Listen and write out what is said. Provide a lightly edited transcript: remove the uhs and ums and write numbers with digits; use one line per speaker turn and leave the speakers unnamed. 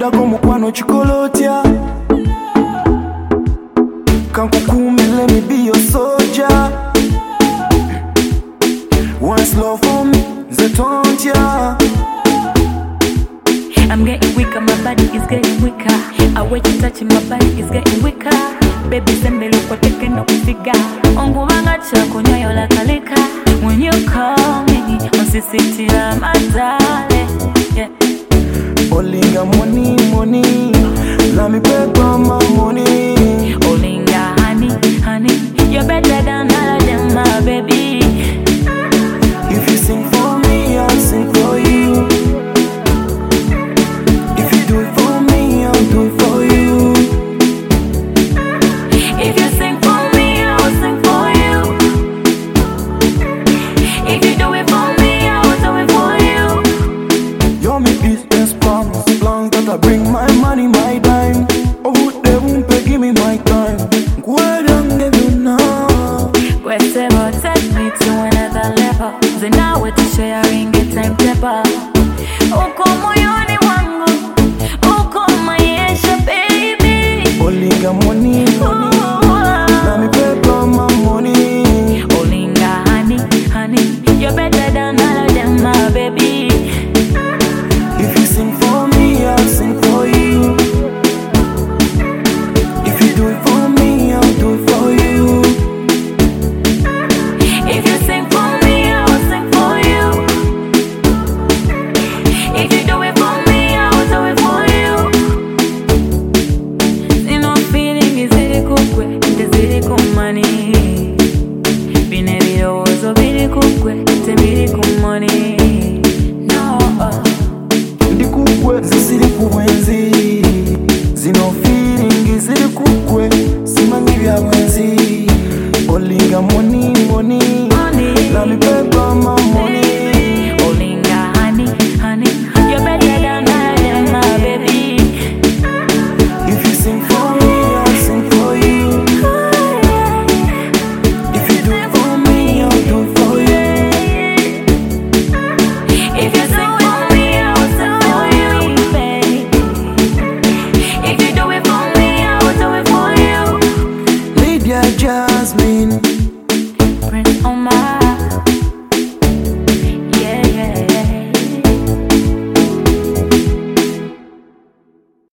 Nenda como kwano chikolotia. Kankukume, let me be your soldier. Once love for me, Zetontia.
I'm getting weaker, my body is getting weaker. I wait to touch my body is getting weaker. Baby, send me look what taking no figure. Ongu wanga chako nyoyo la kalika. When you call me, on city my darling. Yeah.
Olinga money, money. Let me pay for my money.
Olinga honey, honey. You're better than all of them, my baby.
If you sing for me, I'll sing for you. If you do it for me, I'll do it for you.
If you sing for me, I'll sing for you. If you do it for me, I'll do it for you.
You're my business plans, plans that I bring my money, my dime. Oh, they won't pay, give me my time. Go ahead and give you now.
Whatever, take me to another level. Then now we're sharing a timetable. Uko moyoni wangu, uko maisha baby.
Olinga money, money. Let me pay for my money.
Olinga honey, honey. You're better than all of them, my baby.
If you sing for me, I'll sing for you. If you do it for me, I'll do it for you.
If you sing for me, I will sing for you. If you do it for me, I will do it for you. See no feeling is it cool, it is it cool money.